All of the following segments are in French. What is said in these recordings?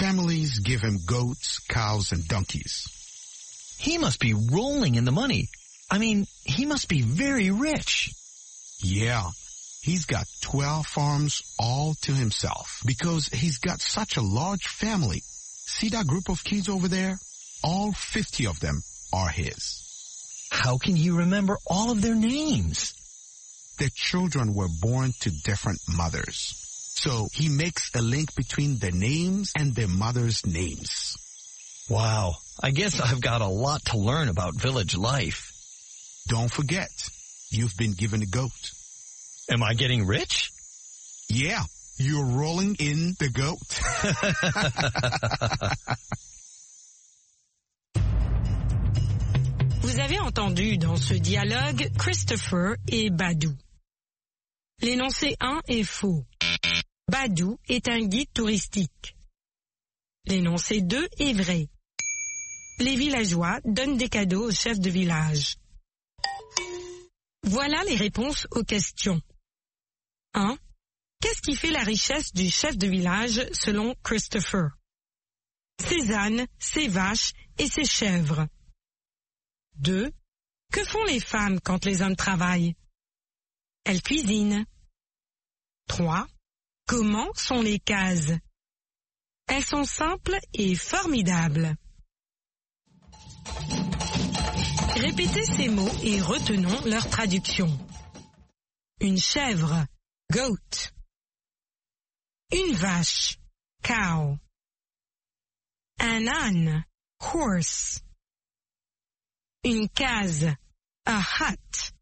families give him goats, cows, and donkeys. He must be rolling in the money. I mean, he must be very rich. Yeah, he's got 12 farms all to himself because he's got such a large family. See that group of kids over there? All 50 of them are his. How can he remember all of their names? Their children were born to different mothers. So he makes a link between their names and their mothers' names. Wow, I guess I've got a lot to learn about village life. Don't forget, you've been given a goat. Am I getting rich? Yeah, you're rolling in the goat. Vous avez entendu dans ce dialogue Christopher et Badou. L'énoncé 1 est faux. Badou est un guide touristique. L'énoncé 2 est vrai. Les villageois donnent des cadeaux au chef de village. Voilà les réponses aux questions. 1. Qu'est-ce qui fait la richesse du chef de village selon Christopher? Ses ânes, ses vaches et ses chèvres. 2. Que font les femmes quand les hommes travaillent? Elles cuisinent. 3. Comment sont les cases? Elles sont simples et formidables. Répétez ces mots et retenons leur traduction. Une chèvre, goat. Une vache, cow. Un âne, horse. Une case, a hut.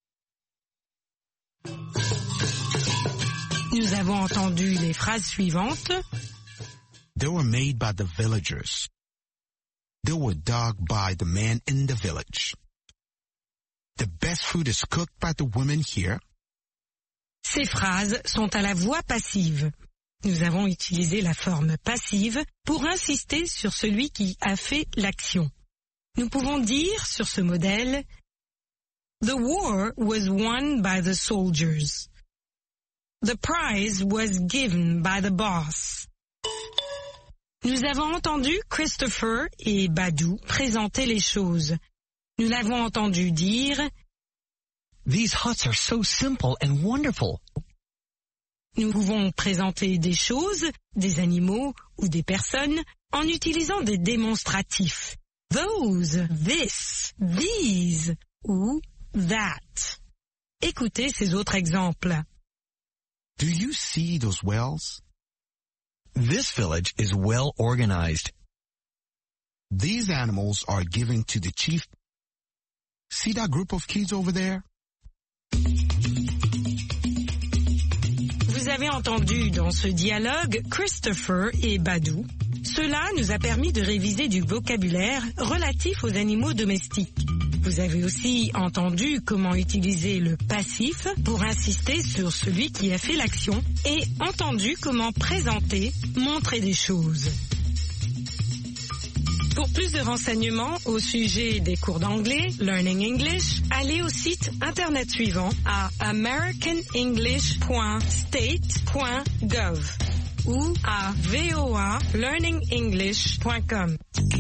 Nous avons entendu les phrases suivantes. They were made by the villagers. They were dug by the men in the village. The best food is cooked by the women here. Ces phrases sont à la voix passive. Nous avons utilisé la forme passive pour insister sur celui qui a fait l'action. Nous pouvons dire sur ce modèle The war was won by the soldiers. The prize was given by the boss. Nous avons entendu Christopher et Badou présenter les choses. Nous l'avons entendu dire These huts are so simple and wonderful. Nous pouvons présenter des choses, des animaux ou des personnes en utilisant des démonstratifs. Those, this, these ou that. Écoutez ces autres exemples. Do you see those wells? This village is well organized. These animals are given to the chief. See that group of kids over there? Vous avez entendu dans ce dialogue Christopher et Badou. Cela nous a permis de réviser du vocabulaire relatif aux animaux domestiques. Vous avez aussi entendu comment utiliser le passif pour insister sur celui qui a fait l'action et entendu comment présenter, montrer des choses. Pour plus de renseignements au sujet des cours d'anglais, Learning English, allez au site internet suivant à americanenglish.state.gov ou à voalearningenglish.com.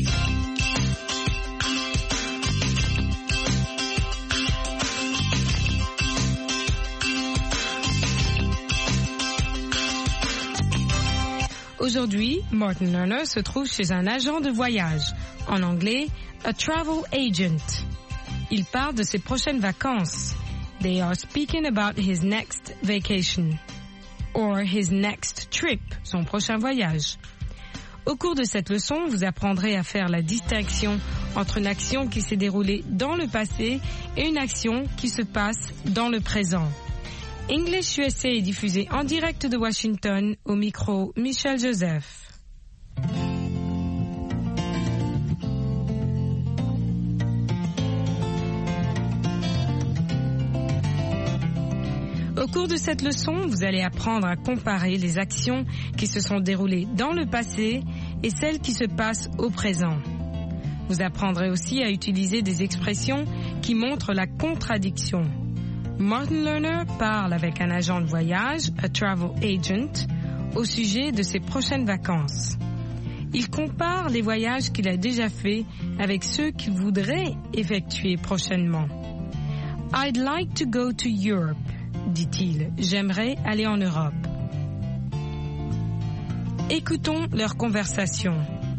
Aujourd'hui, Martin Lerner se trouve chez un agent de voyage, en anglais, a travel agent. Il parle de ses prochaines vacances. They are speaking about his next vacation. Or his next trip, son prochain voyage. Au cours de cette leçon, vous apprendrez à faire la distinction entre une action qui s'est déroulée dans le passé et une action qui se passe dans le présent. English USA est diffusé en direct de Washington, au micro Michel Joseph. Au cours de cette leçon, vous allez apprendre à comparer les actions qui se sont déroulées dans le passé et celles qui se passent au présent. Vous apprendrez aussi à utiliser des expressions qui montrent la contradiction. Martin Lerner parle avec un agent de voyage, a travel agent, au sujet de ses prochaines vacances. Il compare les voyages qu'il a déjà faits avec ceux qu'il voudrait effectuer prochainement. I'd like to go to Europe, dit-il. J'aimerais aller en Europe. Écoutons leur conversation.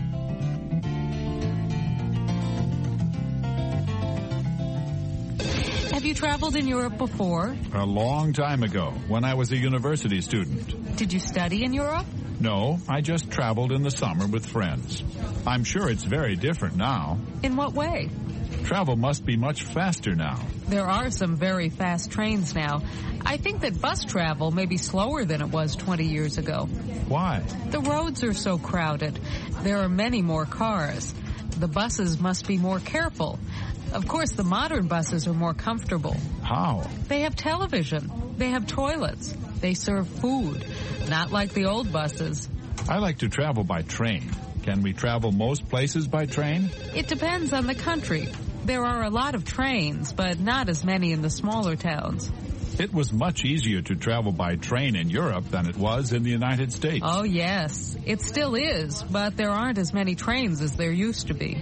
Have you traveled in Europe before? A long time ago, when I was a university student. Did you study in Europe? No, I just traveled in the summer with friends. I'm sure it's very different now. In what way? Travel must be much faster now. There are some very fast trains now. I think that bus travel may be slower than it was 20 years ago. Why? The roads are so crowded. There are many more cars. The buses must be more careful. Of course, the modern buses are more comfortable. How? They have television. They have toilets. They serve food. Not like the old buses. I like to travel by train. Can we travel most places by train? It depends on the country. There are a lot of trains, but not as many in the smaller towns. It was much easier to travel by train in Europe than it was in the United States. Oh, yes. It still is, but there aren't as many trains as there used to be.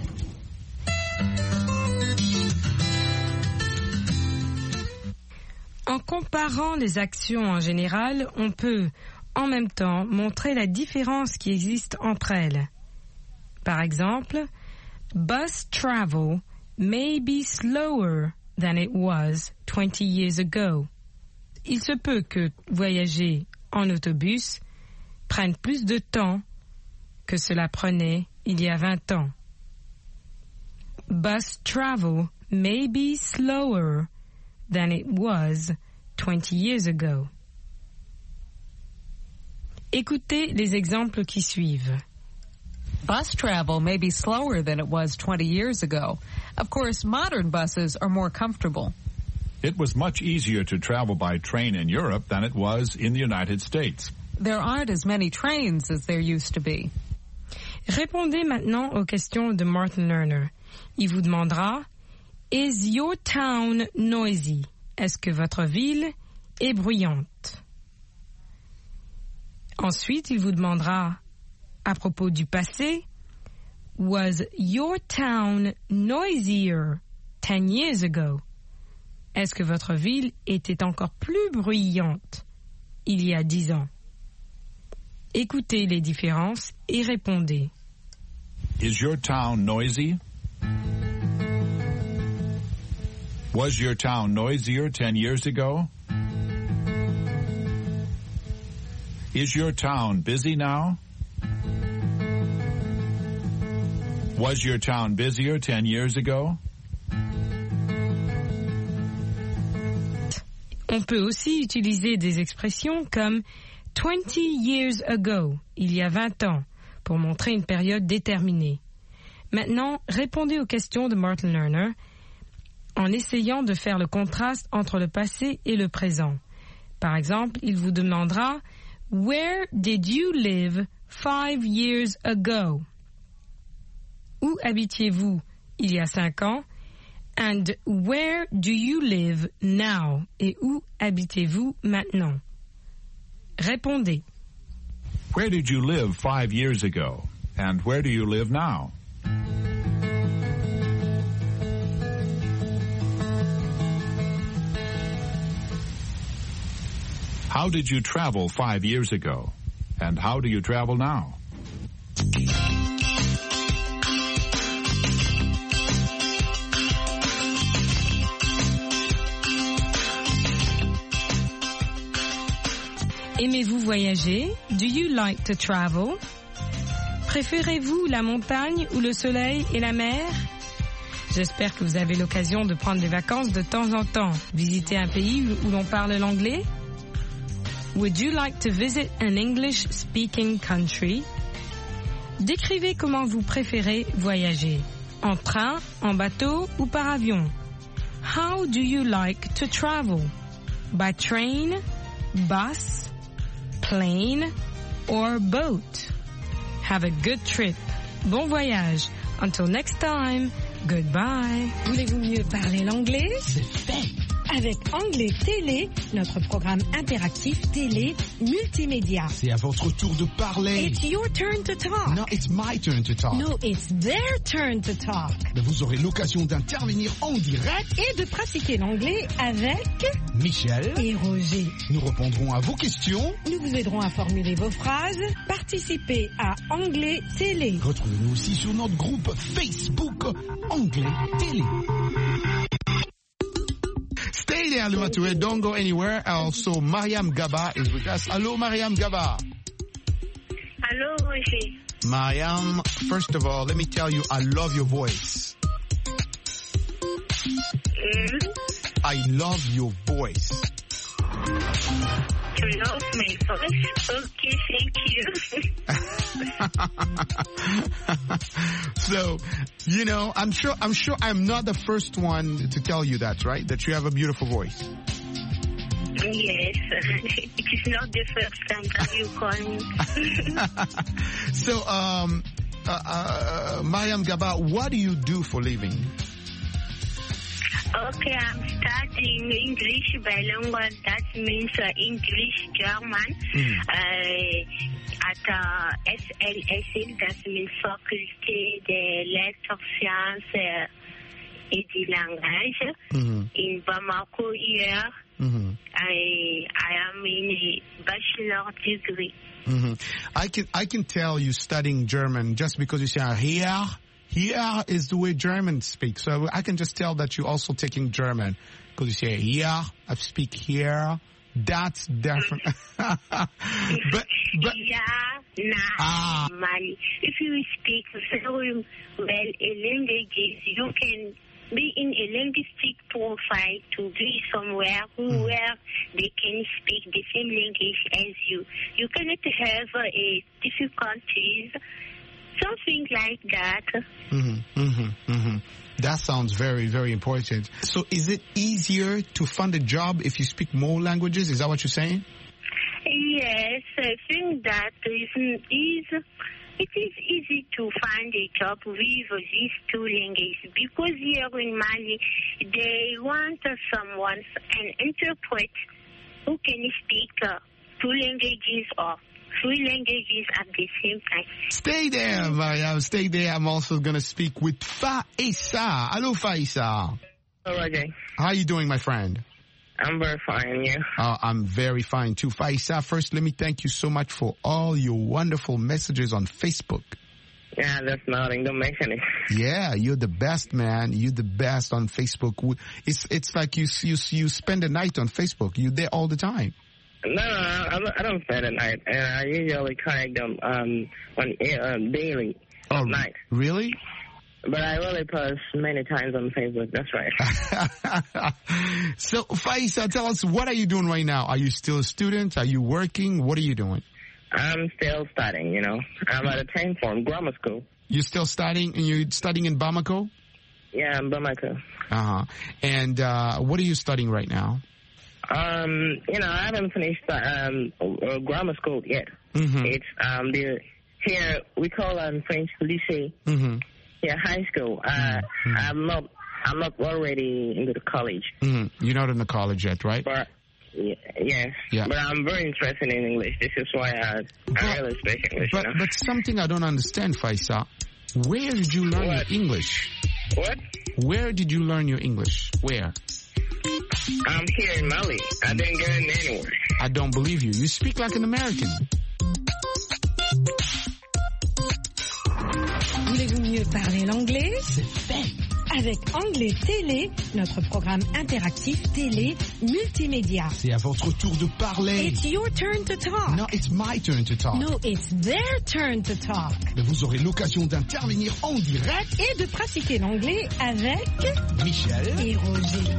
En comparant les actions en général, on peut, en même temps, montrer la différence qui existe entre elles. Par exemple, bus travel may be slower than it was 20 years ago. Il se peut que voyager en autobus prenne plus de temps que cela prenait il y a 20 ans. Bus travel may be slower than it was 20 years ago. Écoutez les exemples qui suivent. Bus travel may be slower than it was 20 years ago. Of course, modern buses are more comfortable. It was much easier to travel by train in Europe than it was in the United States. There aren't as many trains as there used to be. Répondez maintenant aux questions de Martin Lerner. Il vous demandera: Is your town noisy? Est-ce que votre ville est bruyante? Ensuite, il vous demandera à propos du passé: Was your town noisier 10 years ago? Est-ce que votre ville était encore plus bruyante il y a 10 ans? Écoutez les différences et répondez. Is your town noisy? Was your town noisier 10 years ago? Is your town busy now? Was your town busier 10 years ago? On peut aussi utiliser des expressions comme 20 years ago, il y a 20 ans, pour montrer une période déterminée. Maintenant, répondez aux questions de Martin Lerner en essayant de faire le contraste entre le passé et le présent. Par exemple, il vous demandera « Where did you live 5 years ago ?» Où habitiez-vous il y a 5 ans? And where do you live now? Et où habitez-vous maintenant? Répondez. Where did you live 5 years ago? And where do you live now? How did you travel 5 years ago? And how do you travel now? Aimez-vous voyager? Do you like to travel? Préférez-vous la montagne ou le soleil et la mer? J'espère que vous avez l'occasion de prendre des vacances de temps en temps. Visiter un pays où l'on parle l'anglais? Would you like to visit an English-speaking country? Décrivez comment vous préférez voyager. En train, en bateau ou par avion? How do you like to travel? By train, bus, plane or boat? Have a good trip. Bon voyage. Until next time, goodbye. Voulez-vous mieux parler l'anglais? C'est fait. avec Anglais Télé, notre programme interactif télé multimédia. C'est à votre tour de parler. It's your turn to talk. No, it's my turn to talk. No, it's their turn to talk. Mais vous aurez l'occasion d'intervenir en direct Et de pratiquer l'anglais avec Michel et Roger. Nous répondrons à vos questions. Nous vous aiderons à formuler vos phrases. Participez à Anglais Télé. Retrouvez-nous aussi sur notre groupe Facebook Anglais Télé. Stay there, Lumatoué. Don't go anywhere. Also, Mariam Gaba is with us. Hello, Mariam Gaba. Hello, Roger. Mariam, first of all, let me tell you, I love your voice. I love your voice. You love my voice? Okay, thank you. So, you know, I'm sure I'm not the first one to tell you that, right? That you have a beautiful voice. Yes, it is not the first time that you call me. So, Mariam Gaba, what do you do for living? Okay, I'm studying English bilingual. That means English, German. At SLSL, that means Faculté des Lettres, Sciences et du Langage. In Bamako here. I am in a bachelor degree. I can tell you studying German just because you say here. Here is the way Germans speak. So I can just tell that you're also taking German because you say here, I speak here. That's different. but Mali. If you speak very well a language, you can be in a linguistic profile to be somewhere where they can speak the same language as you. You cannot have a difficulties. Something like that. That sounds very, very important. So is it easier to find a job if you speak more languages? Is that what you're saying? Yes, I think that it is easy to find a job with these two languages because here in Mali, they want someone, an interpreter who can speak two languages or three languages at the same time. Stay there, Mariam. Stay there. I'm also going to speak with Faisa. Hello, Faisa. Hello, Roger. How are you doing, my friend? I'm very fine, yeah. I'm very fine, too. Faisa, first, let me thank you so much for all your wonderful messages on Facebook. Yeah, that's nothing. Don't mention it. Yeah, you're the best, man. You're the best on Facebook. It's like you spend the night on Facebook. You're there all the time. No, I don't spend the night, and I usually connect them on daily at night. Really? But I really post many times on Facebook. That's right. So, Faisa, tell us, what are you doing right now? Are you still a student? Are you working? What are you doing? I'm still studying, you know. I'm at a 10th form grammar school. You're still studying, and you're studying in Bamako? Yeah, in Bamako. And what are you studying right now? You know, I haven't finished grammar school yet. It's here we call French lycée. Yeah, high school. I'm not already into the college. You're not in the college yet, right? But yes. Yeah. But I'm very interested in English. This is why I really speak English. But, you know? But something I don't understand, Faisa. Where did you learn your English? What? Where did you learn your English? Where? I'm here in Mali. I didn't get it anywhere. I don't believe you. You speak like an American. Voulez-vous mieux parler l'anglais? C'est fait! Avec Anglais Télé, notre programme interactif télé multimédia. C'est à votre tour de parler. It's your turn to talk. No, it's my turn to talk. No, it's their turn to talk. Mais vous aurez l'occasion d'intervenir en direct et de pratiquer l'anglais avec Michel et Roger.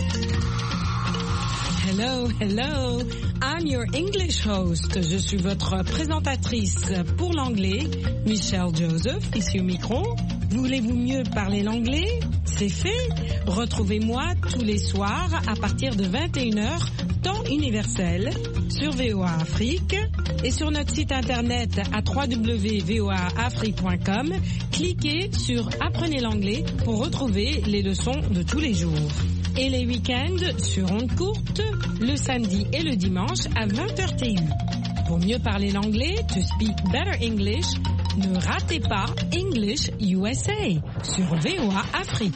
Hello, hello. I'm your English host. Je suis votre présentatrice pour l'anglais, Michelle Joseph, ici au micro. Voulez-vous mieux parler l'anglais? C'est fait. Retrouvez-moi tous les soirs à partir de 21h, temps universel, sur VOA Afrique et sur notre site internet à www.voaafrique.com. Cliquez sur Apprenez l'anglais pour retrouver les leçons de tous les jours. Et les week-ends sur ondes courtes, le samedi et le dimanche à 20h TU. Pour mieux parler l'anglais, to speak better English, ne ratez pas English USA sur VOA Afrique.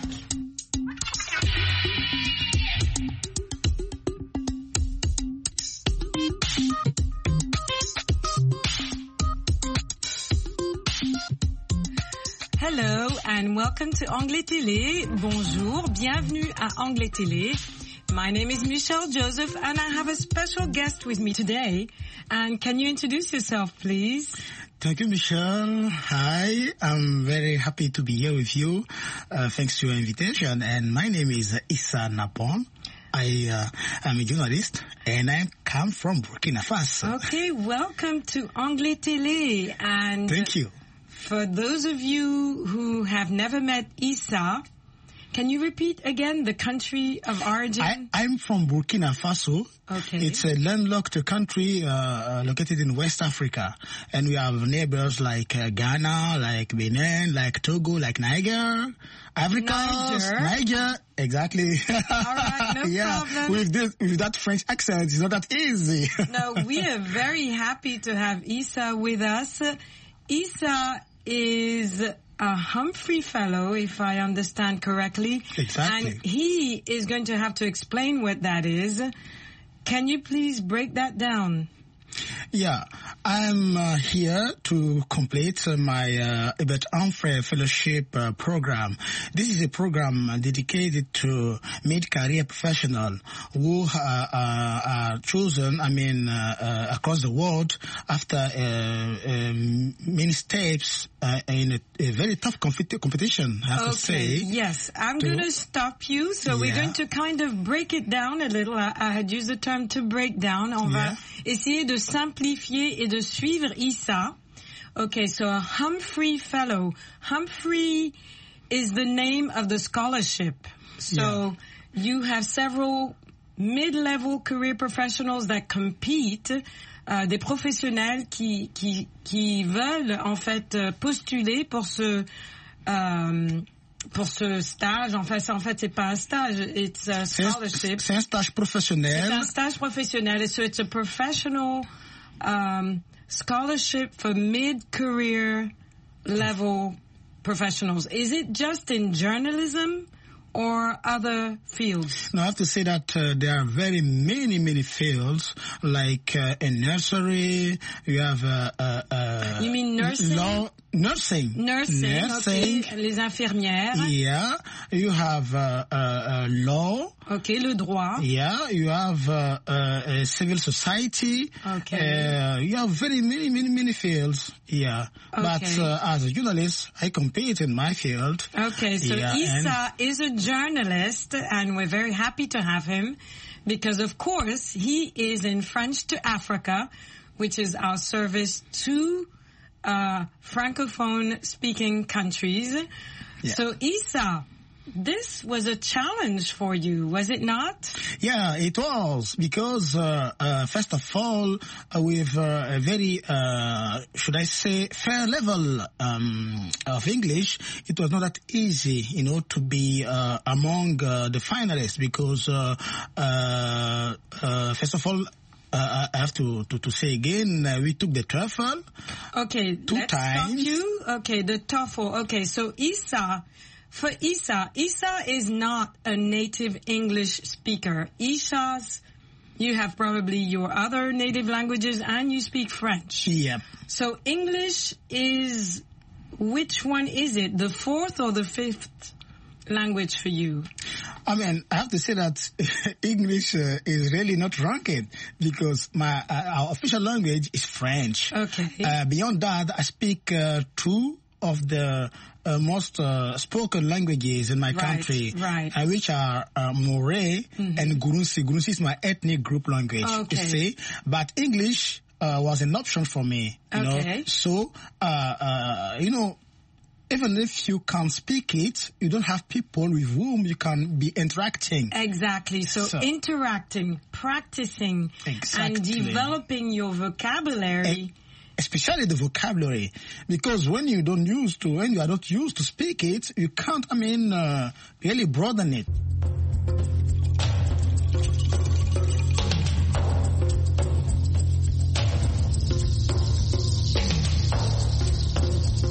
Hello and welcome to Anglais Télé. Bonjour, bienvenue à Anglais Télé. My name is Michelle Joseph and I have a special guest with me today. And can you introduce yourself, please? Thank you, Michelle. Hi, I'm very happy to be here with you. Thanks to your invitation. And my name is Issa Napon. I am a journalist and I come from Burkina Faso. Okay, welcome to Anglais Télé. And thank you. For those of you who have never met Issa, can you repeat again the country of origin? I'm from Burkina Faso. Okay. It's a landlocked country located in West Africa. And we have neighbors like Ghana, like Benin, like Togo, like Niger, Ivory Coast, Niger. Exactly. All right, no problem. With that French accent, it's not that easy. No, we are very happy to have Issa with us. Issa is a Humphrey Fellow, if I understand correctly. Exactly. And he is going to have to explain what that is. Can you please break that down? Yeah, I'm here to complete my Hubert Humphrey Fellowship program. This is a program dedicated to mid-career professionals who are chosen, across the world after many steps in a very tough competition, I have to say. Yes, I'm going to stop you. So we're going to kind of break it down a little. I had used the term to break down. On va essayer de simplifier et de suivre Issa. Okay, so a Humphrey Fellow. Humphrey is the name of the scholarship. So you have several mid-level career professionals that compete, des professionnels qui veulent en fait postuler pour ce stage. En fait, c'est pas un stage, it's a scholarship. C'est un stage professionnel. C'est un stage professionnel. So it's a professional scholarship for mid-career level professionals. Is it just in journalism or other fields? No, I have to say that there are very many fields, like in nursery, you have you mean nursing? Law, nursing. Okay. Les infirmières. Yeah, you have law. Okay, le droit. Yeah, you have civil society. Okay. You have very many fields. Yeah, okay. But as a journalist, I compete in my field. Okay, so Issa is a journalist, and we're very happy to have him because, of course, he is in French to Africa, which is our service to Francophone-speaking countries. Yeah. So, Issa, this was a challenge for you, was it not? Yeah, it was, because first of all, with a very, should I say, fair level of English, it was not that easy, to be among the finalists, because first of all, I have to say again, we took the TOEFL. Okay, two times. Stop you. Okay, the TOEFL. Okay, so Issa is not a native English speaker. You have probably your other native languages and you speak French. Yep. So English is, which one is it? The fourth or the fifth language for you? I have to say that English is really not ranked because our official language is French. Okay. Beyond that, I speak two of the most spoken languages in my country, which are Moray and Gurunsi. Gurunsi is my ethnic group language, you see. But English was an option for me, you know. So, even if you can't speak it, you don't have people with whom you can be interacting. Exactly. So interacting, practicing, and developing your vocabulary. Especially the vocabulary, because when you are not used to speak it, you can't, really broaden it.